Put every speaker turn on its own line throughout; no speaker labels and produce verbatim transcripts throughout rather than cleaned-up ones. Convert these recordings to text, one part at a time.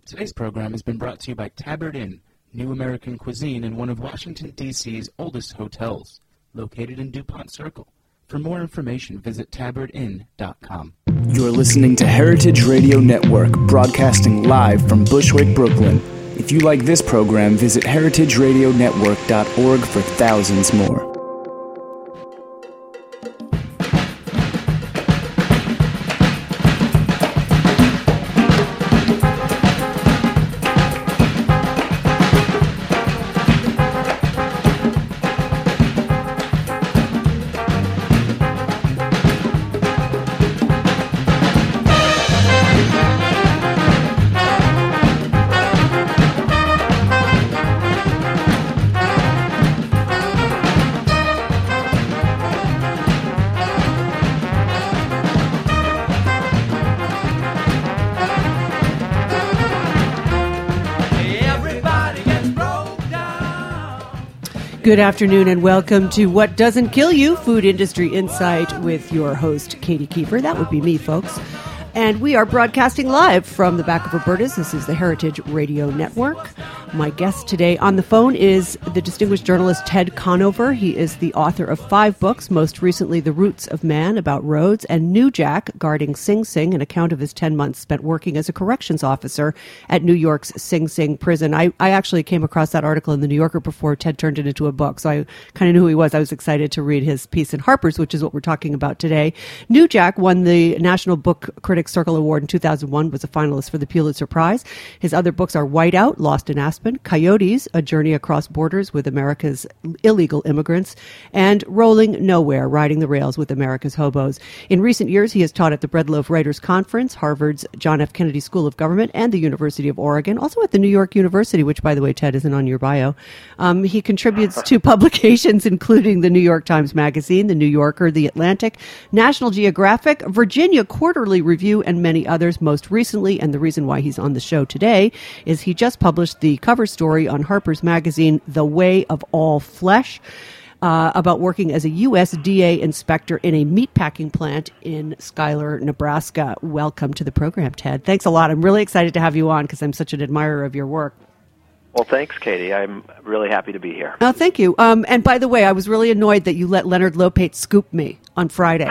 Today's program has been brought to you by Tabard Inn, new American cuisine in one of Washington, D C's oldest hotels, located in DuPont Circle. For more information, visit tabard inn dot com.
You're listening to Heritage Radio Network, broadcasting live from Bushwick, Brooklyn. If you like this program, visit heritage radio network dot org for thousands more.
Good afternoon and welcome to What Doesn't Kill You, Food Industry Insight with your host, Katie Kiefer. That would be me, folks. And we are broadcasting live from the back of Roberta's. This is the Heritage Radio Network. My guest today on the phone is the distinguished journalist Ted Conover. He is the author of five books, most recently The Roots of Man, about roads, and New Jack, Guarding Sing Sing, an account of his ten months spent working as a corrections officer at New York's Sing Sing prison. I, I actually came across that article in The New Yorker before Ted turned it into a book, so I kind of knew who he was. I was excited to read his piece in Harper's, which is what we're talking about today. New Jack won the National Book Critics Circle Award in two thousand one, was a finalist for the Pulitzer Prize. His other books are Whiteout, Lost in Aspen, Coyotes, A Journey Across Borders with America's Illegal Immigrants, and Rolling Nowhere, Riding the Rails with America's Hobos. In recent years, he has taught at the Breadloaf Writers Conference, Harvard's John F. Kennedy School of Government, and the University of Oregon, also at the New York University, which, by the way, Ted, isn't on your bio. Um, he contributes to publications including the New York Times Magazine, the New Yorker, The Atlantic, National Geographic, Virginia Quarterly Review, and many others. Most recently, and the reason why he's on the show today, is he just published the cover story on Harper's Magazine, The Way of All Flesh, uh, about working as a U S D A inspector in a meatpacking plant in Schuyler, Nebraska. Welcome to the program, Ted. Thanks a lot. I'm really excited to have you on because I'm such an admirer of your work.
Well, thanks, Katie. I'm really happy to be here.
Oh, thank you. Um, and by the way, I was really annoyed that you let Leonard Lopate scoop me on Friday.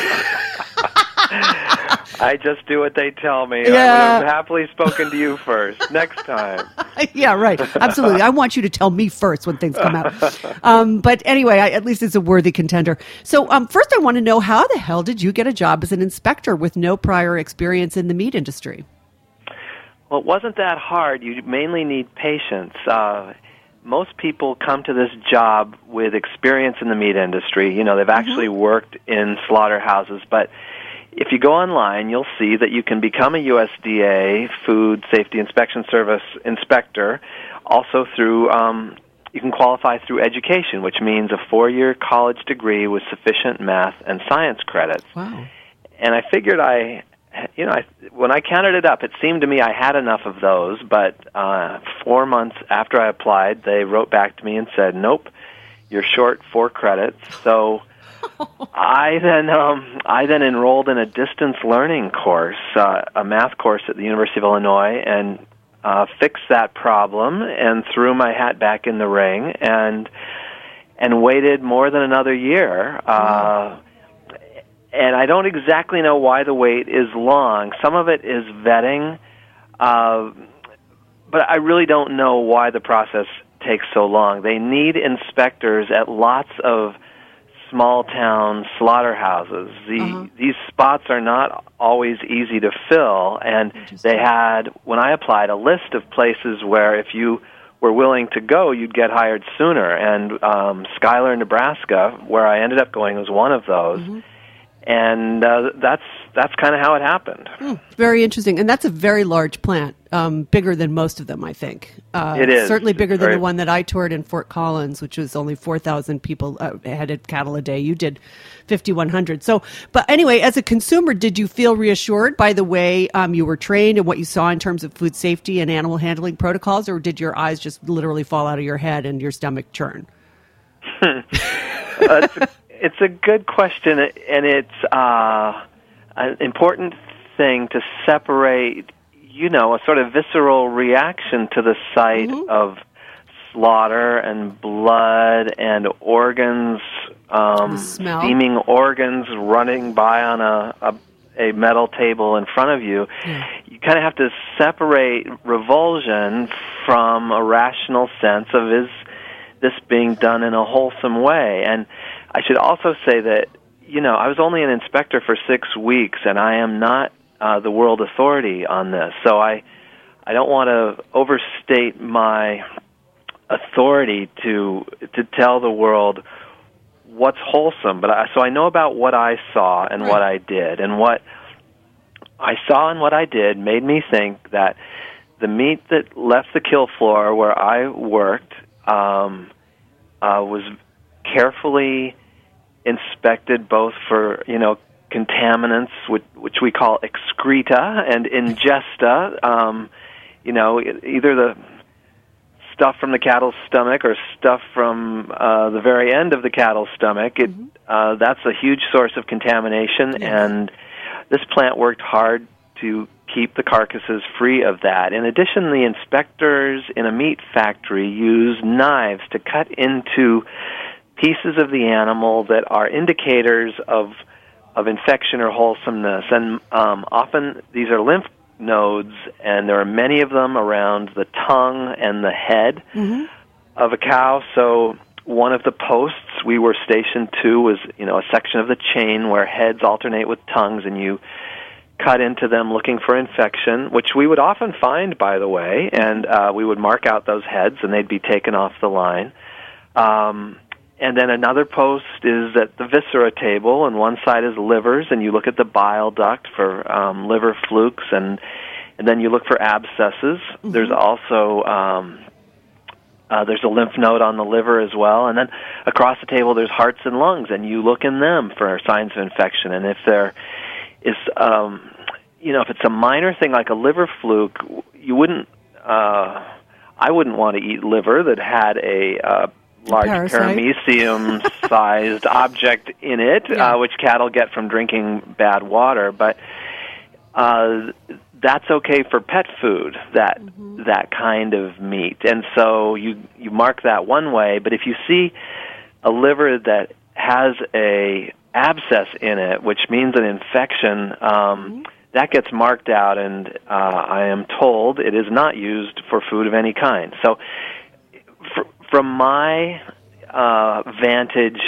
I just do what they tell me.
Yeah.
I would have happily spoken to you first. Next time.
Yeah, right. Absolutely. I want you to tell me first when things come out. Um, but anyway, I, at least it's a worthy contender. So um, first I want to know, how the hell did you get a job as an inspector with no prior experience in the meat industry?
Well, it wasn't that hard. You mainly need patience. Uh, most people come to this job with experience in the meat industry. You know, they've actually mm-hmm. worked in slaughterhouses, but if you go online, you'll see that you can become a U S D A Food Safety Inspection Service inspector also through, um, you can qualify through education, which means a four-year college degree with sufficient math and science credits.
Wow.
And I figured I, you know, I, when I counted it up, it seemed to me I had enough of those, but uh, four months after I applied, they wrote back to me and said, nope, you're short four credits, so I then um, I then enrolled in a distance learning course, uh, a math course at the University of Illinois, and uh, fixed that problem and threw my hat back in the ring and and waited more than another year. Uh, and I don't exactly know why the wait is long. Some of it is vetting, uh, but I really don't know why the process takes so long. They need inspectors at lots of small-town slaughterhouses. The,
uh-huh.
These spots are not always easy to fill, and they had, when I applied, a list of places where if you were willing to go, you'd get hired sooner, and um, Schuyler, Nebraska, where I ended up going, was one of those. Mm-hmm. And uh, that's that's kind of how it happened.
Mm, very interesting. And that's a very large plant, um, bigger than most of them, I think. Uh,
it is.
Certainly bigger
it's
than
very...
the one that I toured in Fort Collins, which was only four thousand people uh, headed cattle a day. You did fifty-one hundred. So, but anyway, as a consumer, did you feel reassured by the way um, you were trained and what you saw in terms of food safety and animal handling protocols, or did your eyes just literally fall out of your head and your stomach churn?
uh, It's a good question, and it's uh, an important thing to separate you know, a sort of visceral reaction to the sight mm-hmm. of slaughter and blood and organs, um, steaming organs running by on a, a, a metal table in front of you. Yeah. You kind of have to separate revulsion from a rational sense of, is this being done in a wholesome way? And I should also say that, you know, I was only an inspector for six weeks, and I am not uh, the world authority on this. So I, I don't want to overstate my authority to to tell the world what's wholesome. But I, so I know about what I saw and right. what I did, and what I saw and what I did made me think that the meat that left the kill floor where I worked um, uh, was carefully inspected, both for, you know, contaminants, which, which we call excreta, and ingesta. Um, you know, either the stuff from the cattle's stomach or stuff from uh, the very end of the cattle's stomach. It mm-hmm. uh, that's a huge source of contamination, yes. and this plant worked hard to keep the carcasses free of that. In addition, the inspectors in a meat factory use knives to cut into pieces of the animal that are indicators of of infection or wholesomeness. And um, often these are lymph nodes, and there are many of them around the tongue and the head mm-hmm. of a cow. So one of the posts we were stationed to was, you know, a section of the chain where heads alternate with tongues, and you cut into them looking for infection, which we would often find, by the way, and uh, we would mark out those heads, and they'd be taken off the line. Um, and then another post is at the viscera table, and one side is livers, and you look at the bile duct for um, liver flukes, and and then you look for abscesses. Mm-hmm. There's also um, uh, there's a lymph node on the liver as well, and then across the table there's hearts and lungs, and you look in them for signs of infection. And if there is, um, you know, if it's a minor thing like a liver fluke, you wouldn't, uh, I wouldn't want to eat liver that had a uh, large paramecium-sized object in it, yeah. uh, which cattle get from drinking bad water. But uh, that's okay for pet food, that mm-hmm. that kind of meat. And so you you mark that one way. But if you see a liver that has a abscess in it, which means an infection, um, mm-hmm. that gets marked out, and uh, I am told it is not used for food of any kind. So for, from my uh, vantage,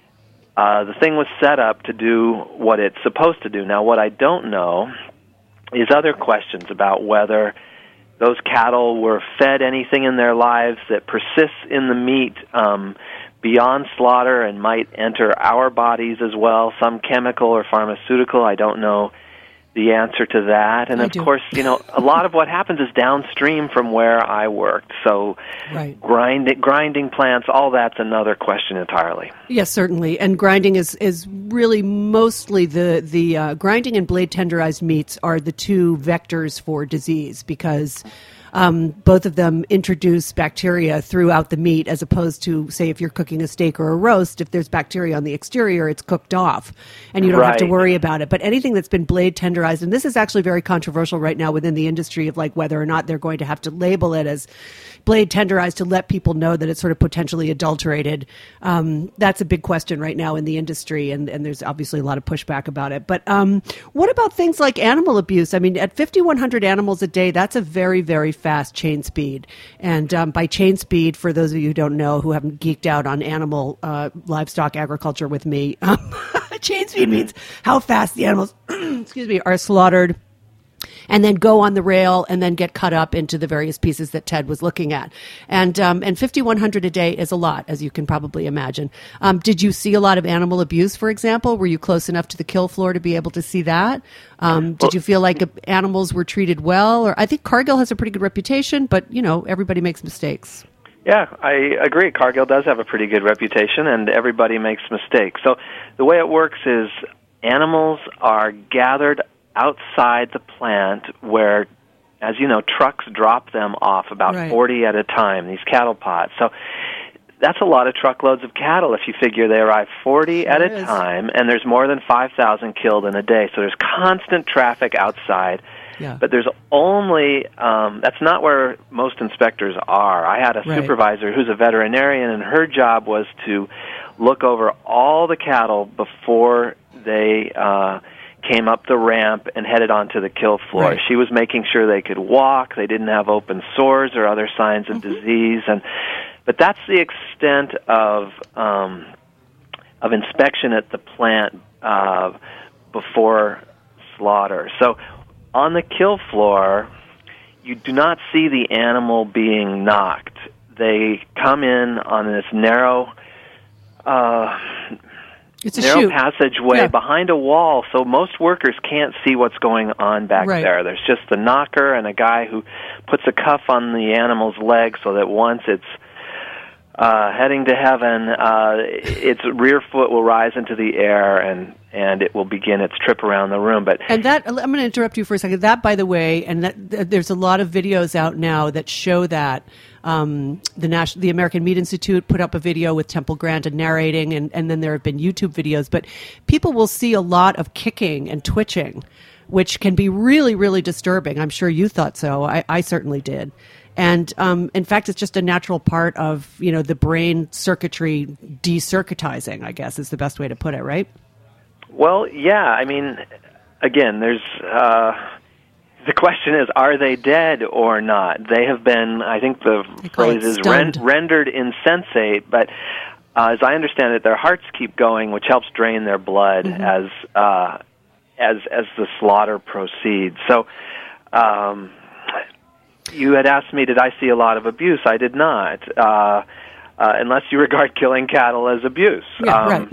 uh, the thing was set up to do what it's supposed to do. Now, what I don't know is other questions about whether those cattle were fed anything in their lives that persists in the meat um, beyond slaughter and might enter our bodies as well, some chemical or pharmaceutical. I don't know the answer to that. And,
I
of
do.
course, you know, a lot of what happens is downstream from where I worked. So
right.
grind, grinding plants, all that's another question entirely.
Yes, certainly. And grinding is, is really mostly the, the uh, grinding and blade tenderized meats are the two vectors for disease, because Um, both of them introduce bacteria throughout the meat, as opposed to, say, if you're cooking a steak or a roast, if there's bacteria on the exterior, it's cooked off, and you don't
right.
have to worry about it. But anything that's been blade tenderized, and this is actually very controversial right now within the industry, of like whether or not they're going to have to label it as blade tenderized to let people know that it's sort of potentially adulterated. Um, that's a big question right now in the industry, and, and there's obviously a lot of pushback about it. But um, what about things like animal abuse? I mean, at fifty-one hundred animals a day, that's a very, very fast chain speed. And um, by chain speed, for those of you who don't know, who haven't geeked out on animal uh, livestock agriculture with me, um, chain speed means how fast the animals, excuse me, are slaughtered and then go on the rail and then get cut up into the various pieces that Ted was looking at. And um, and fifty-one hundred a day is a lot, as you can probably imagine. Um, did you see a lot of animal abuse, for example? Were you close enough to the kill floor to be able to see that? Um, did you feel like animals were treated well? Or I think Cargill has a pretty good reputation, but, you know, everybody makes mistakes.
Yeah, I agree. Cargill does have a pretty good reputation, and everybody makes mistakes. So the way it works is animals are gathered outside the plant where, as you know, trucks drop them off, about
right.
forty at a time, these cattle pods. So that's a lot of truckloads of cattle if you figure they arrive forty
sure
at a
is.
time, and there's more than five thousand killed in a day. So there's constant traffic outside.
Yeah.
But there's only, um, that's not where most inspectors are. I had a
Right.
supervisor who's a veterinarian, and her job was to look over all the cattle before they uh, came up the ramp and headed onto the kill floor.
Right.
She was making sure they could walk, they didn't have open sores or other signs of
Mm-hmm.
disease. And but that's the extent of um, of inspection at the plant uh, before slaughter. So on the kill floor, you do not see the animal being knocked. They come in on this narrow uh,
It's a
narrow
chute.
passageway
Yeah.
behind a wall, so most workers can't see what's going on back
Right.
there. There's just the knocker and a guy who puts a cuff on the animal's leg so that once it's uh, heading to heaven, uh, its rear foot will rise into the air and, and it will begin its trip around the room. But
And that, I'm going to interrupt you for a second. That, by the way, and that, th- there's a lot of videos out now that show that. Um, the National, the American Meat Institute put up a video with Temple Grandin narrating, and, and then there have been YouTube videos. But people will see a lot of kicking and twitching, which can be really, really disturbing. I'm sure you thought so. I, I certainly did. And um, in fact, it's just a natural part of, you know, the brain circuitry decircuitizing, I guess is the best way to put it, right?
Well, yeah. I mean, again, there's uh, the question is, are they dead or not? They have been, I think the
They call it
phrase is ren-
stunned.
rendered insensate, but uh, as I understand it, their hearts keep going, which helps drain their blood
Mm-hmm.
as uh, as as the slaughter proceeds. So. Um, You had asked me, did I see a lot of abuse? I did not, uh, uh, unless you regard killing cattle as abuse.
Yeah,
um,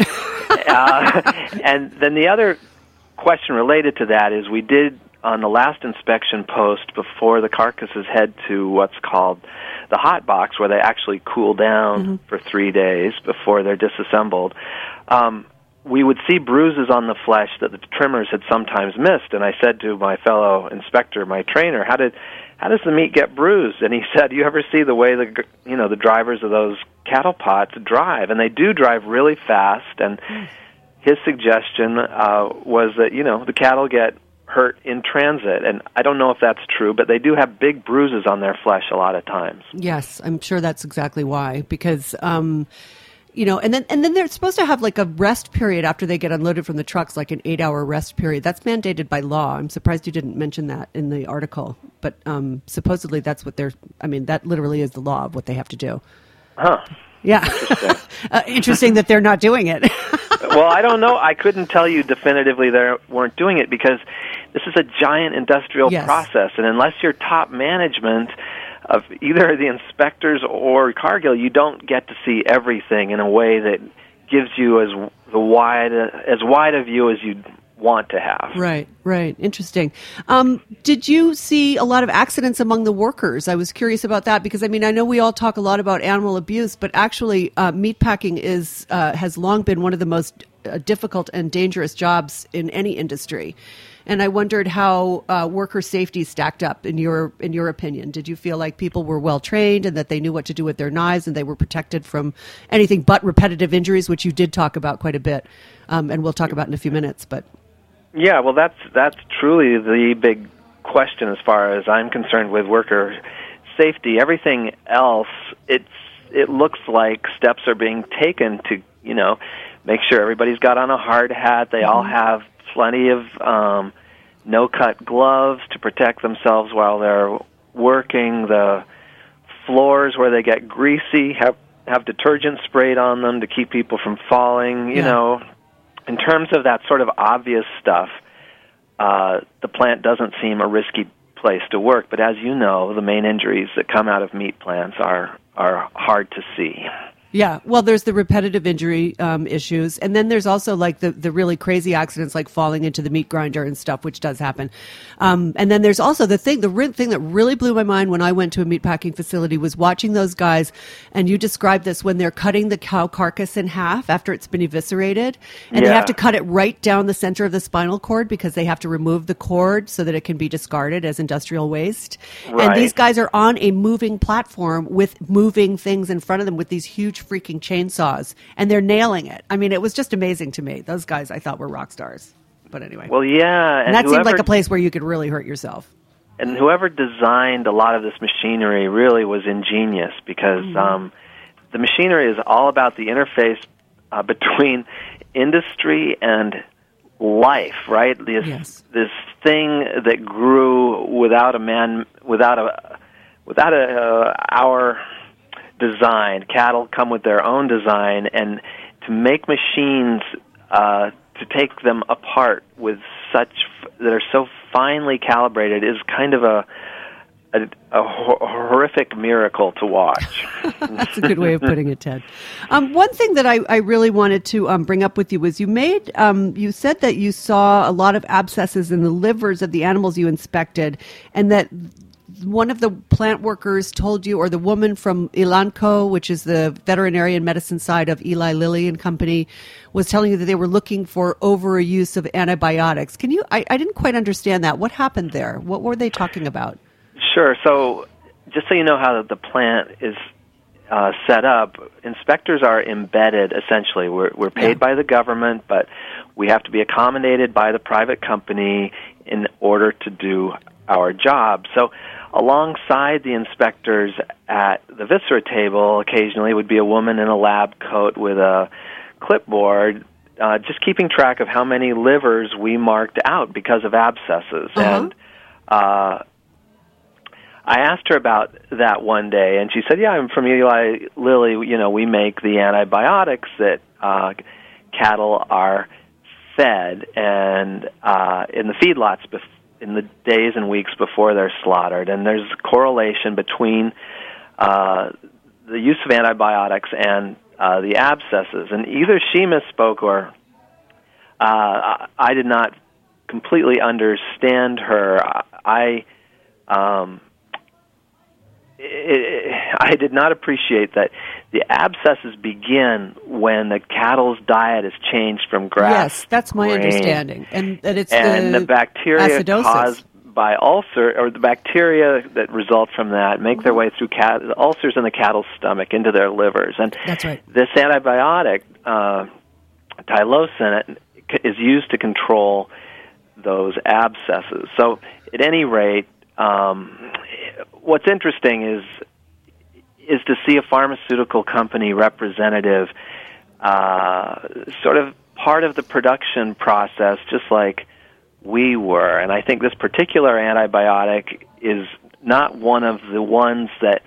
uh, and then the other question related to that is we did, on the last inspection post before the carcasses head to what's called the hot box, where they actually cool down
Mm-hmm.
for three days before they're disassembled, um, we would see bruises on the flesh that the trimmers had sometimes missed. And I said to my fellow inspector, my trainer, how did how does the meat get bruised? And he said, you ever see the way the you know the drivers of those cattle pots drive? And they do drive really fast. And his suggestion uh, was that you know the cattle get hurt in transit. And I don't know if that's true, but they do have big bruises on their flesh a lot of times.
Yes, I'm sure that's exactly why. Because, um, you know, and then and then they're supposed to have like a rest period after they get unloaded from the trucks, like an eight-hour rest period. That's mandated by law. I'm surprised you didn't mention that in the article. But um, supposedly that's what they're, I mean, that literally is the law of what they have to do.
Huh.
Yeah. Interesting, uh, interesting that they're not doing it.
Well, I don't know. I couldn't tell you definitively they weren't doing it because this is a giant industrial
Yes.
process, and unless you're top management of either the inspectors or Cargill, you don't get to see everything in a way that gives you as the wide as wide a view as you'd want to have.
Right, right. Interesting. Um, did you see a lot of accidents among the workers? I was curious about that because, I mean, I know we all talk a lot about animal abuse, but actually uh, meatpacking is uh, has long been one of the most uh, difficult and dangerous jobs in any industry. And I wondered how uh, worker safety stacked up in your in your opinion. Did you feel like people were well trained and that they knew what to do with their knives and they were protected from anything but repetitive injuries, which you did talk about quite a bit, um, and we'll talk about in a few minutes. But
Yeah, well, that's that's truly the big question as far as I'm concerned with worker safety. Everything else, it's it looks like steps are being taken to you know make sure everybody's got on a hard hat. They all have plenty of um, no-cut gloves to protect themselves while they're working. The floors where they get greasy have have detergent sprayed on them to keep people from falling. You
Yeah.
know. In terms of that sort of obvious stuff, uh, the plant doesn't seem a risky place to work. But as you know, the main injuries that come out of meat plants are are hard to see.
yeah, well, there's the repetitive injury um, issues, and then there's also like the, the really crazy accidents, like falling into the meat grinder and stuff, which does happen. Um, and then there's also the thing, the re- thing that really blew my mind when I went to a meatpacking facility was watching those guys. And you described this when they're cutting the cow carcass in half after it's been eviscerated, and they
Yeah.
have to cut it right down the center of the spinal cord because they have to remove the cord so that it can be discarded as industrial waste. And
Right.
these guys are on a moving platform with moving things in front of them with these huge freaking chainsaws, and they're nailing it. I mean, it was just amazing to me. Those guys I thought were rock stars. But anyway.
Well, yeah.
And, and that
whoever,
seemed like a place where you could really hurt yourself.
And whoever designed a lot of this machinery really was ingenious because mm-hmm. um, the machinery is all about the interface uh, between industry and life, right? This
yes.
this thing that grew without a man, without a without a uh, our design. Cattle come with their own design, and to make machines uh, to take them apart with such that are so finely calibrated is kind of a a, a horrific miracle to watch.
That's a good way of putting it, Ted. Um, one thing that I, I really wanted to um, bring up with you was you made um, you said that you saw a lot of abscesses in the livers of the animals you inspected, and that one of the plant workers told you, or the woman from Elanco, which is the veterinarian medicine side of Eli Lilly and Company, was telling you that they were looking for overuse of antibiotics. Can you? I, I didn't quite understand that. What happened there? What were they talking about?
Sure. So, just so you know how the plant is uh, set up, inspectors are embedded. Essentially, we're we're paid yeah. by the government, but we have to be accommodated by the private company in order to do our job. So, alongside the inspectors at the viscera table, occasionally would be a woman in a lab coat with a clipboard, uh, just keeping track of how many livers we marked out because of abscesses.
Uh-huh.
And uh, I asked her about that one day, and she said, yeah, I'm from Eli Lilly. You know, we make the antibiotics that uh, cattle are fed and uh, in the feedlots bef- in the days and weeks before they're slaughtered. And there's a correlation between uh, the use of antibiotics and uh, the abscesses. And either she misspoke or uh, I did not completely understand her. I... Um, It, I did not appreciate that the abscesses begin when the cattle's diet is changed from grass.
Yes, that's my
grain,
understanding, and that it's
and
the,
the bacteria
acidosis.
caused by ulcer, or the bacteria that result from that, make their way through cat, the ulcers in the cattle's stomach into their livers, and
that's right.
This antibiotic, uh, Tylosin, is used to control those abscesses. So, at any rate. Um, what's interesting is is to see a pharmaceutical company representative uh, sort of part of the production process, just like we were. And I think this particular antibiotic is not one of the ones that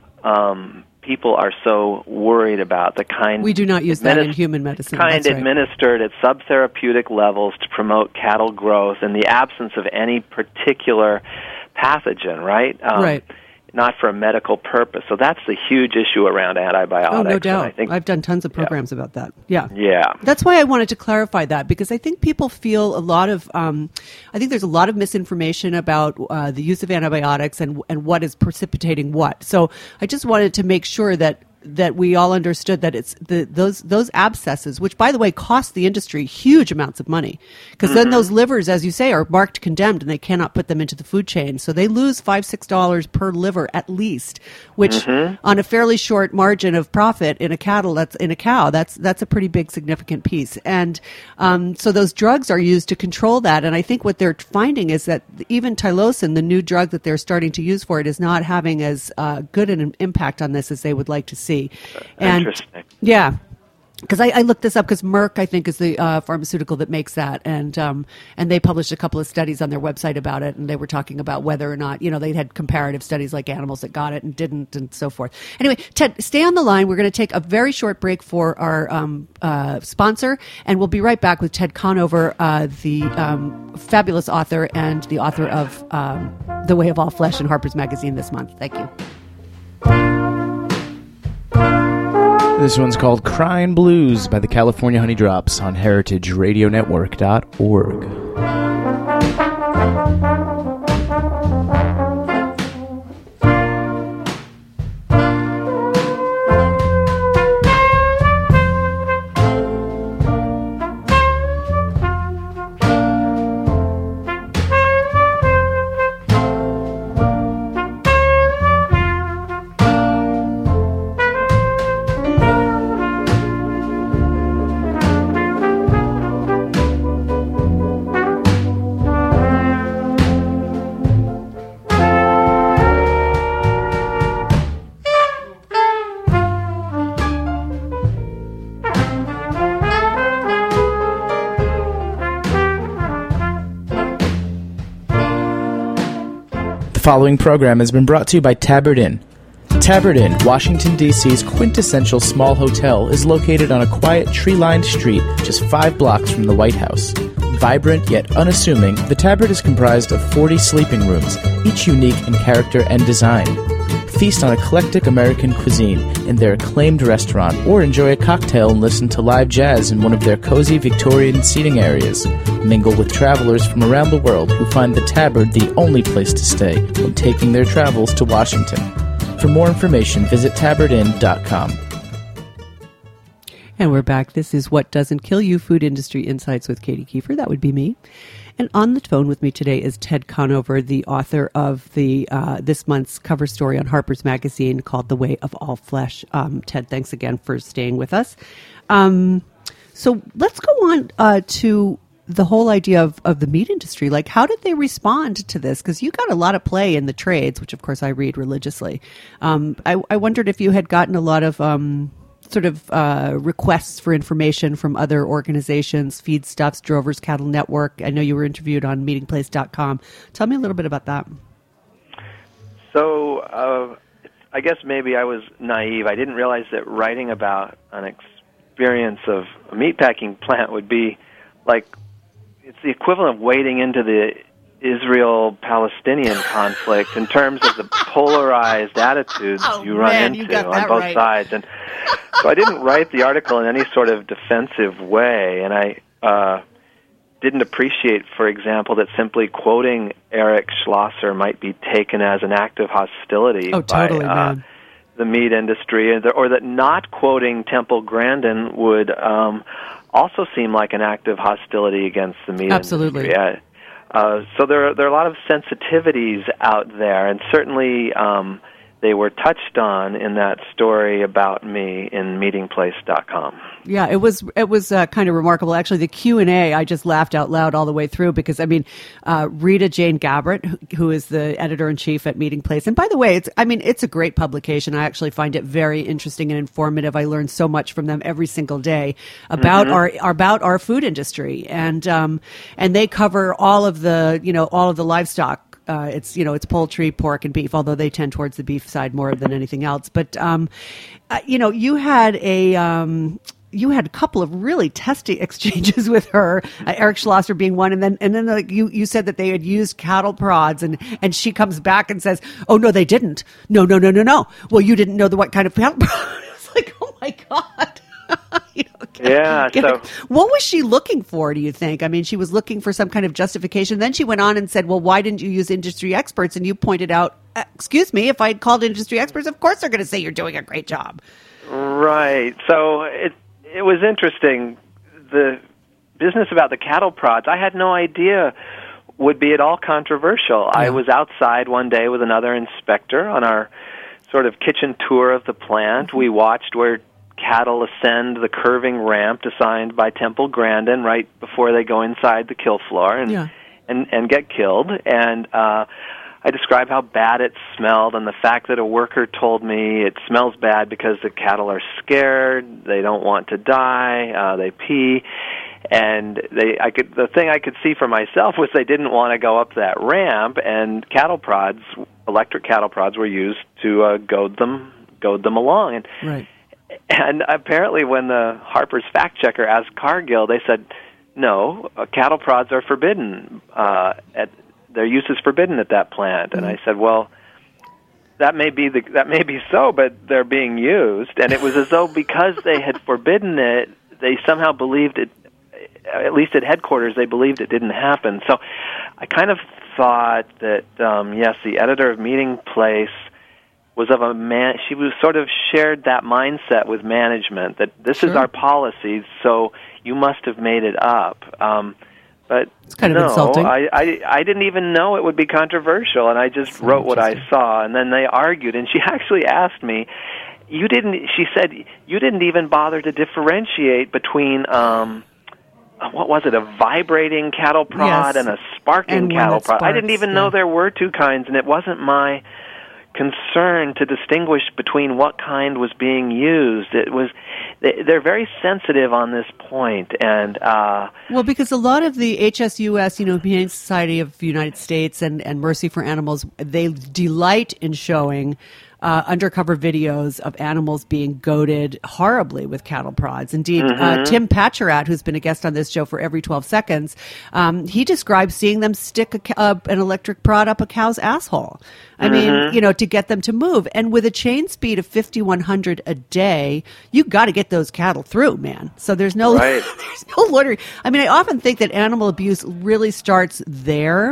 um, people are so worried about. The kind
we do not use that in human medicine.
Kind
That's right.
administered at subtherapeutic levels to promote cattle growth in the absence of any particular pathogen, right? Um,
right.
Not for a medical purpose. So that's the huge issue around antibiotics.
Oh, no doubt.
I think,
I've done tons of programs
yeah.
about that. Yeah.
Yeah.
That's why I wanted to clarify that, because I think people feel a lot of, um, I think there's a lot of misinformation about uh, the use of antibiotics and and what is precipitating what. So I just wanted to make sure that that we all understood that it's the those those abscesses, which, by the way, cost the industry huge amounts of money, because mm-hmm. then those livers, as you say, are marked condemned and they cannot put them into the food chain. So they lose five, six dollars per liver at least, which mm-hmm. on a fairly short margin of profit in a cattle, that's in a cow, that's that's a pretty big significant piece. And um, so those drugs are used to control that. And I think what they're finding is that even Tylosin, the new drug that they're starting to use for it, is not having as uh, good an impact on this as they would like to see. And,
Interesting.
Yeah. Because I, I looked this up because Merck, I think, is the uh, pharmaceutical that makes that, and um, and they published a couple of studies on their website about it, and they were talking about whether or not, you know, they had comparative studies like animals that got it and didn't, and so forth. Anyway, Ted, stay on the line. We're going to take a very short break for our um, uh, sponsor, and we'll be right back with Ted Conover, uh, the um, fabulous author and the author of um, The Way of All Flesh in Harper's Magazine this month. Thank you.
This one's called Crying Blues by the California Honey Drops on heritage radio network dot org. following program has been brought to you by Tabard Inn. Tabard Inn, Washington, D C's quintessential small hotel, is located on a quiet, tree-lined street just five blocks from the White House. Vibrant yet unassuming, the Tabard is comprised of forty sleeping rooms, each unique in character and design. Feast on eclectic American cuisine in their acclaimed restaurant, or enjoy a cocktail and listen to live jazz in one of their cozy Victorian seating areas. Mingle with travelers from around the world who find the Tabard the only place to stay when taking their travels to Washington. For more information, visit tabard inn dot com.
And we're back. This is What Doesn't Kill You, Food Industry Insights with Katie Kiefer. That would be me. And on the phone with me today is Ted Conover, the author of the uh, this month's cover story on Harper's Magazine called The Way of All Flesh. Um, Ted, thanks again for staying with us. Um, so let's go on uh, to the whole idea of, of the meat industry. Like, how did they respond to this? Because you got a lot of play in the trades, which, of course, I read religiously. Um, I, I wondered if you had gotten a lot of... Um, sort of uh, requests for information from other organizations, Feedstuffs, Drovers Cattle Network. I know you were interviewed on meeting place dot com. Tell me a little bit about that.
So uh, I guess maybe I was naive. I didn't realize that writing about an experience of a meatpacking plant would be like, it's the equivalent of wading into the Israel-Palestinian conflict in terms of the polarized attitudes
oh,
you run
man,
into
you
on both
right.
sides. And so I didn't write the article in any sort of defensive way, and I uh, didn't appreciate, for example, that simply quoting Eric Schlosser might be taken as an act of hostility
oh, totally,
by uh,
man.
the meat industry, or that not quoting Temple Grandin would um, also seem like an act of hostility against the meat
Absolutely.
industry. Absolutely. Uh, so there, there are a lot of sensitivities out there, and certainly um, they were touched on in that story about me in meeting place dot com.
Yeah, it was it was uh, kind of remarkable. Actually, the Q and A, I just laughed out loud all the way through because, I mean, uh, Rita Jane Gabbert, who, who is the editor-in-chief at Meeting Place, and by the way, it's I mean, it's a great publication. I actually find it very interesting and informative. I learn so much from them every single day about mm-hmm. our about our food industry, and um, and they cover all of the you know all of the livestock. Uh, it's, you know, it's poultry, pork, and beef, although they tend towards the beef side more than anything else. But, um, uh, you know, you had a, um, you had a couple of really testy exchanges with her, uh, Eric Schlosser being one. And then, and then like, you, you said that they had used cattle prods, and, and she comes back and says, oh, no, they didn't. No, no, no, no, no. Well, you didn't know the what kind of cattle prod. It's like, oh my God. you know,
yeah. So,
her. What was she looking for, do you think? I mean, she was looking for some kind of justification. Then she went on and said, well, why didn't you use industry experts? And you pointed out, excuse me, if I had called industry experts, of course they're going to say you're doing a great job.
Right. So it it was interesting. The business about the cattle prods, I had no idea would be at all controversial. Yeah. I was outside one day with another inspector on our sort of kitchen tour of the plant. Mm-hmm. We watched where cattle ascend the curving ramp designed by Temple Grandin right before they go inside the kill floor and yeah. and, and get killed. And uh, I described how bad it smelled, and the fact that a worker told me it smells bad because the cattle are scared, they don't want to die, uh, they pee. And they, I could, the thing I could see for myself was they didn't want to go up that ramp, and cattle prods, electric cattle prods, were used to uh, goad them, goad them along. And,
right.
And apparently when the Harper's fact checker asked Cargill, they said, no, uh, cattle prods are forbidden. Uh, at, their use is forbidden at that plant. Mm-hmm. And I said, well, that may be the, that may be so, but they're being used. And it was as though because they had forbidden it, they somehow believed it, at least at headquarters, they believed it didn't happen. So I kind of thought that, um, yes, the editor of Meeting Place was of a man, she was sort of shared that mindset with management, that this
sure.
is our policy, so you must have made it up. Um, but
it's kind
no,
of insulting.
I, I, I didn't even know it would be controversial, and I just That's wrote what I saw, and then they argued, and she actually asked me, you didn't, she said, you didn't even bother to differentiate between, um, what was it, a vibrating cattle prod
yes.
and a sparking
and
cattle prod.
sparks,
I didn't even
yeah.
know there were two kinds, and it wasn't my concerned to distinguish between what kind was being used. It was they're very sensitive on this point, and uh,
well, because a lot of the H S U S, you know, Humane Society of the United States and, and Mercy for Animals, they delight in showing Uh, undercover videos of animals being goaded horribly with cattle prods. Indeed,
mm-hmm.
uh, Tim Patcherat, who's been a guest on this show for every twelve seconds, um, he describes seeing them stick a, uh, an electric prod up a cow's asshole. I
mm-hmm.
mean, you know, to get them to move. And with a chain speed of fifty-one hundred a day, you got to get those cattle through, man. So there's no,
right.
there's no loitering. I mean, I often think that animal abuse really starts there.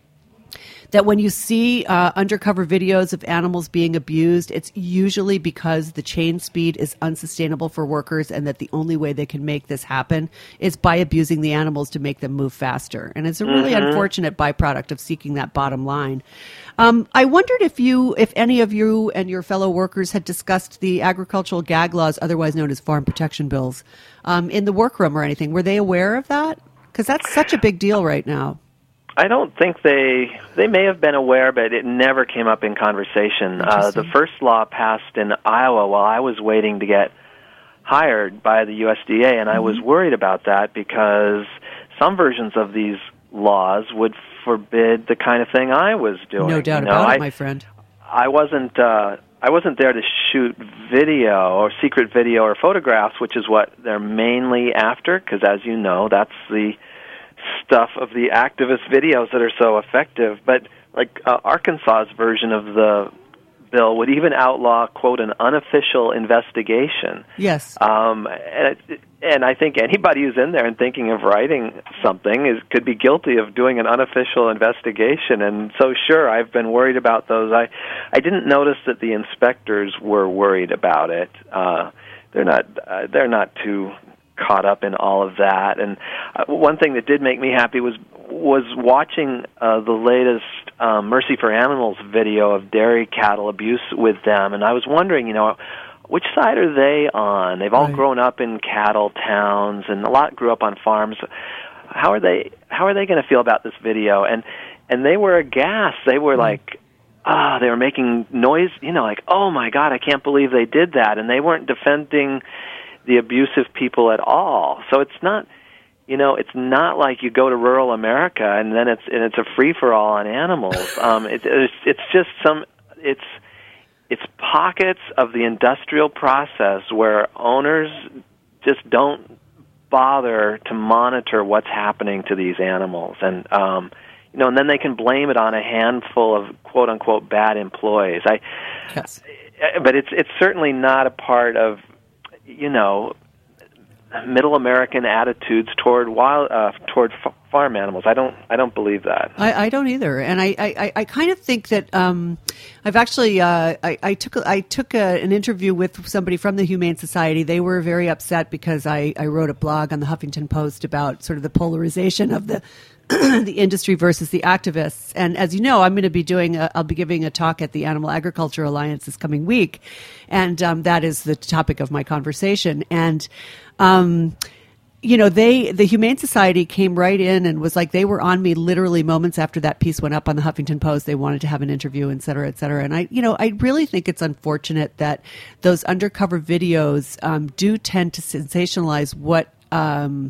That when you see uh, undercover videos of animals being abused, it's usually because the chain speed is unsustainable for workers and that the only way they can make this happen is by abusing the animals to make them move faster. And it's a really
mm-hmm.
unfortunate byproduct of seeking that bottom line. Um, I wondered if you, if any of you and your fellow workers had discussed the agricultural gag laws, otherwise known as farm protection bills, um, in the workroom or anything. Were they aware of that? Because that's such a big deal right now.
I don't think they they may have been aware, but it never came up in conversation. Uh, the first law passed in Iowa while I was waiting to get hired by the U S D A, and mm-hmm. I was worried about that because some versions of these laws would forbid the kind of thing I was doing.
No doubt
you know,
about
I,
it, my friend.
I wasn't uh, I wasn't there to shoot video or secret video or photographs, which is what they're mainly after, because as you know, that's the stuff of the activist videos that are so effective. But like uh, Arkansas's version of the bill would even outlaw, quote, an unofficial investigation.
Yes.
Um, and, it, and I think anybody who's in there and thinking of writing something is could be guilty of doing an unofficial investigation. And so, sure, I've been worried about those. I, I didn't notice that the inspectors were worried about it. Uh, they're not. Uh, they're not too caught up in all of that. And uh, one thing that did make me happy was was watching uh, the latest um, Mercy for Animals video of dairy cattle abuse with them. And I was wondering, you know, which side are they on? They've all
right.
grown up in cattle towns, and a lot grew up on farms. How are they? How are they going to feel about this video? And and they were aghast. They were like, ah, oh, they were making noise. You know, like, oh my God, I can't believe they did that. And they weren't defending the abusive people at all. So it's not, you know, it's not like you go to rural America and then it's and it's a free for all on animals. Um, it, it's it's just some it's it's pockets of the industrial process where owners just don't bother to monitor what's happening to these animals, and um, you know, and then they can blame it on a handful of quote unquote bad employees. I,
yes.
but it's it's certainly not a part of, you know, middle American attitudes toward wild uh, toward f- farm animals. I don't I don't believe that.
I, I don't either, and I, I, I kind of think that um, I've actually uh, I, I took I took a, an interview with somebody from the Humane Society. They were very upset because I, I wrote a blog on the Huffington Post about sort of the polarization of the the industry versus the activists. And as you know, I'm going to be doing a, I'll be giving a talk at the Animal Agriculture Alliance this coming week, and um, that is the topic of my conversation. And um, you know, they the Humane Society came right in and was like, they were on me literally moments after that piece went up on the Huffington Post. They wanted to have an interview, et cetera, et cetera. And I, you know, I really think it's unfortunate that those undercover videos um, do tend to sensationalize what um,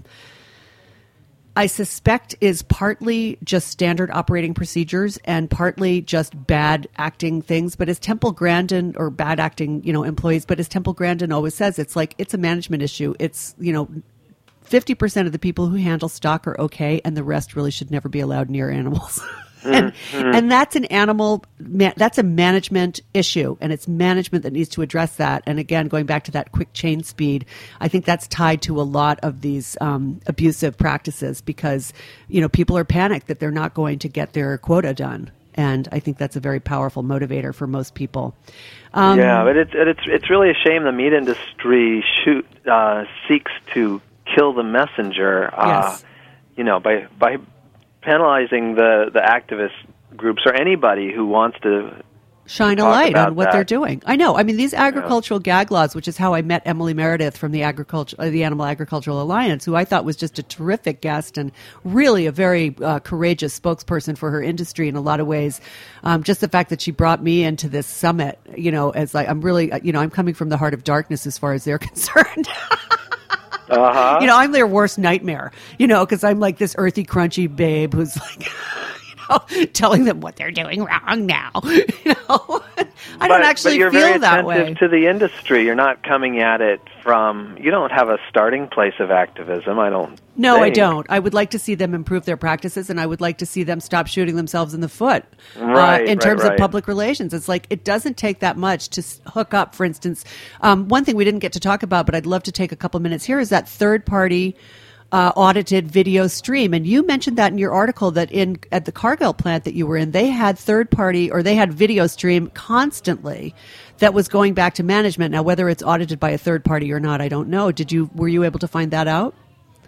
I suspect is partly just standard operating procedures and partly just bad acting things. But as Temple Grandin, or bad acting, you know, employees, but as Temple Grandin always says, it's like, it's a management issue. It's, you know, fifty percent of the people who handle stock are okay, and the rest really should never be allowed near animals. and, mm-hmm. and that's an animal, that's a management issue, and it's management that needs to address that. And again, going back to that quick chain speed, I think that's tied to a lot of these um, abusive practices because, you know, people are panicked that they're not going to get their quota done. And I think that's a very powerful motivator for most people. Um,
yeah, but it's it's it's really a shame the meat industry shoot uh, seeks to kill the messenger. Uh,
yes.
You know, by by penalizing the, the activist groups or anybody who wants to
shine a
talk
light
about
on what
that.
they're doing. I know. I mean, these agricultural yeah. gag laws, which is how I met Emily Meredith from the agriculture, uh, the Animal Agricultural Alliance, who I thought was just a terrific guest and really a very uh, courageous spokesperson for her industry in a lot of ways. Um, just the fact that she brought me into this summit, you know, as like I'm really, you know, I'm coming from the heart of darkness as far as they're concerned.
uh-huh.
You know, I'm their worst nightmare. You know, because I'm like this earthy, crunchy babe who's like. telling them what they're doing wrong now. You know, I don't
but,
actually
but you're
feel
very
that
attentive
way.
to the industry. You're not coming at it from. You don't have a starting place of activism. I don't.
No,
think.
I don't. I would like to see them improve their practices, and I would like to see them stop shooting themselves in the foot.
Right,
uh, in
right,
terms
right.
of public relations, it's like it doesn't take that much to s- hook up. For instance, um, one thing we didn't get to talk about, but I'd love to take a couple minutes here is that third party. Uh, audited video stream, and you mentioned that in your article that in at the Cargill plant that you were in, they had third party or they had video stream constantly that was going back to management. Now, whether it's audited by a third party or not, I don't know. Did you were you able to find that out?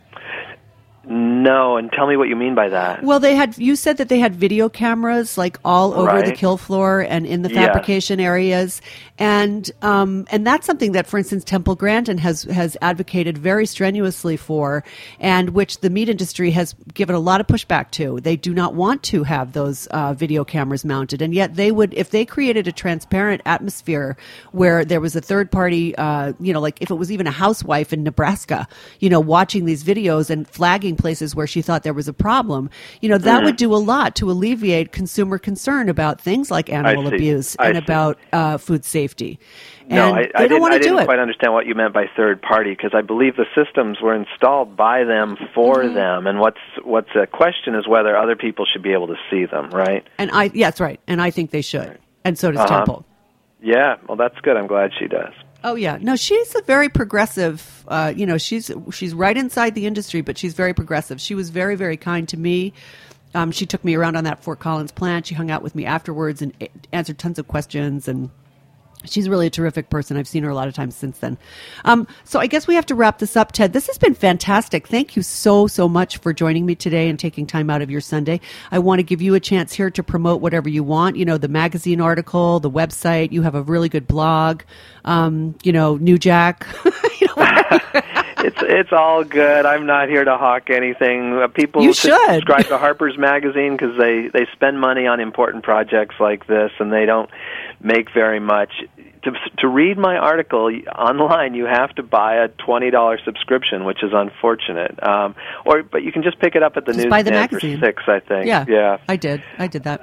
No, and tell me what you mean by that.
Well, they had. You said that they had video cameras like all over
Right.
the kill floor and in the
Yes.
fabrication areas, and um, and that's something that, for instance, Temple Grandin has has advocated very strenuously for, and which the meat industry has given a lot of pushback to. They do not want to have those uh, video cameras mounted, and yet they would, if they created a transparent atmosphere where there was a third party, uh, you know, like if it was even a housewife in Nebraska, you know, watching these videos and flagging places where she thought there was a problem, you know, that
Mm.
would do a lot to alleviate consumer concern about things like animal
see.
abuse
I
and
see.
about uh, food safety. And
No, I,
they
I
don't
didn't,
want
I
to do
didn't
it.
quite understand what you meant by third party because I believe the systems were installed by them for
Mm-hmm.
them, and what's what's a question is whether other people should be able to see them, right?
And I, yeah, that's right. And I think they should. And so does
Uh-huh.
Temple.
Yeah, well, that's good. I'm glad she does.
Oh yeah, no, she's a very progressive. Uh, you know, she's she's right inside the industry, but she's very progressive. She was very very kind to me. Um, she took me around on that Fort Collins plant. She hung out with me afterwards and a- answered tons of questions. And she's really a terrific person. I've seen her a lot of times since then. Um, so I guess we have to wrap this up, Ted. This has been fantastic. Thank you so, so much for joining me today and taking time out of your Sunday. I want to give you a chance here to promote whatever you want. You know, the magazine article, the website. You have a really good blog. Um, you know, New Jack. you know,
It's it's all good. I'm not here to hawk anything. Uh, people
You
should
should.
subscribe to Harper's Magazine because they, they spend money on important projects like this, and they don't make very much. To to read my article online, you have to buy a twenty dollars subscription, which is unfortunate. Um, or but you can just pick it up at the
Just buy the
newsstand for
magazine.
six, I think.
yeah,
yeah.
I did. I did that.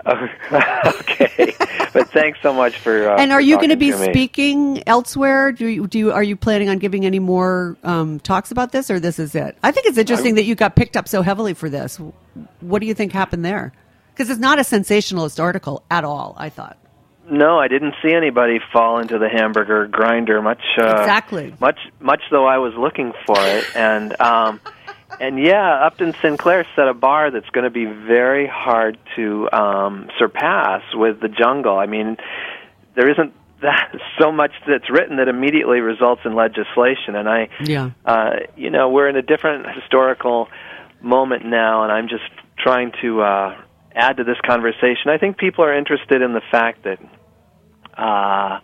Okay, but thanks so much for. Uh,
And are
for
you going to
talking
be
me.
speaking elsewhere? Do you, do you, are you planning on giving any more um, talks about this, or this is it? I think it's interesting that you got picked up so heavily for this. What do you think happened there? Because it's not a sensationalist article at all, I thought.
No, I didn't see anybody fall into the hamburger grinder much. Uh,
Exactly.
Much, much though I was looking for it, and um, and yeah, Upton Sinclair set a bar that's going to be very hard to um, surpass with The Jungle. I mean, there isn't that so much that's written that immediately results in legislation, and I,
Yeah.
uh, you know, we're in a different historical moment now, and I'm just trying to. Uh, add to this conversation. I think people are interested in the fact that, uh,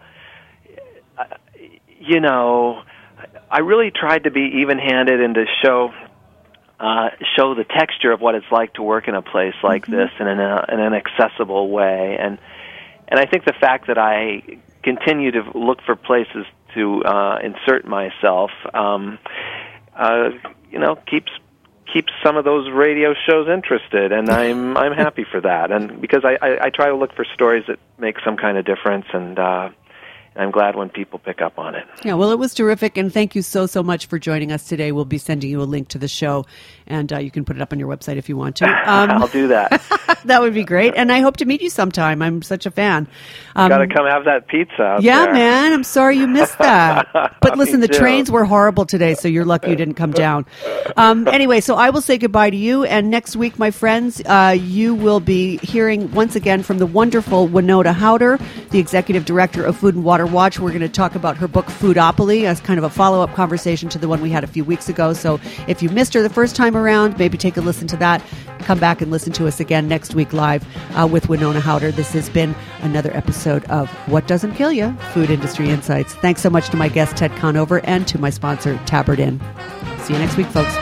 you know, I really tried to be even-handed and to show uh, show the texture of what it's like to work in a place like
Mm-hmm.
this in an, uh, in an accessible way. And and I think the fact that I continue to look for places to uh, insert myself, um, uh, you know, keeps keeps some of those radio shows interested, and I'm I'm happy for that. And because I, I, I try to look for stories that make some kind of difference, and uh, I'm glad when people pick up on it.
Yeah, well, it was terrific, and thank you so, so much for joining us today. We'll be sending you a link to the show, and uh, you can put it up on your website if you want to. Um,
I'll do that.
that would be great, and I hope to meet you sometime. I'm such a fan. Um,
Got to come have that pizza out
Yeah,
there.
man. I'm sorry you missed that. But listen,
Me
the
too.
trains were horrible today, so you're lucky you didn't come down. Um, anyway, so I will say goodbye to you. And next week, my friends, uh, you will be hearing once again from the wonderful Winona Howder, the Executive Director of Food and Water Water Watch. We're going to talk about her book, Foodopoly, as kind of a follow-up conversation to the one we had a few weeks ago. So if you missed her the first time around, maybe take a listen to that. Come back and listen to us again next week live uh, with Winona Howder. This has been another episode of What Doesn't Kill You? Food Industry Insights. Thanks so much to my guest, Ted Conover, and to my sponsor, Tabard Inn. See you next week, folks.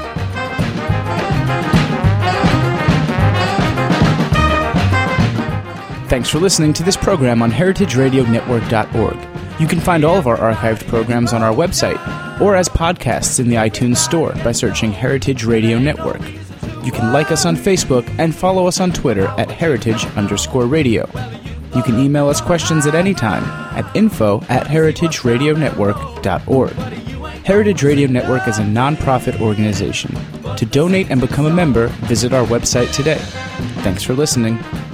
Thanks for listening to this program on heritage radio network dot org. You can find all of our archived programs on our website or as podcasts in the iTunes Store by searching Heritage Radio Network. You can like us on Facebook and follow us on Twitter at heritage underscore radio. You can email us questions at any time at info at heritage radio network dot org. Heritage Radio Network is a non-profit organization. To donate and become a member, visit our website today. Thanks for listening.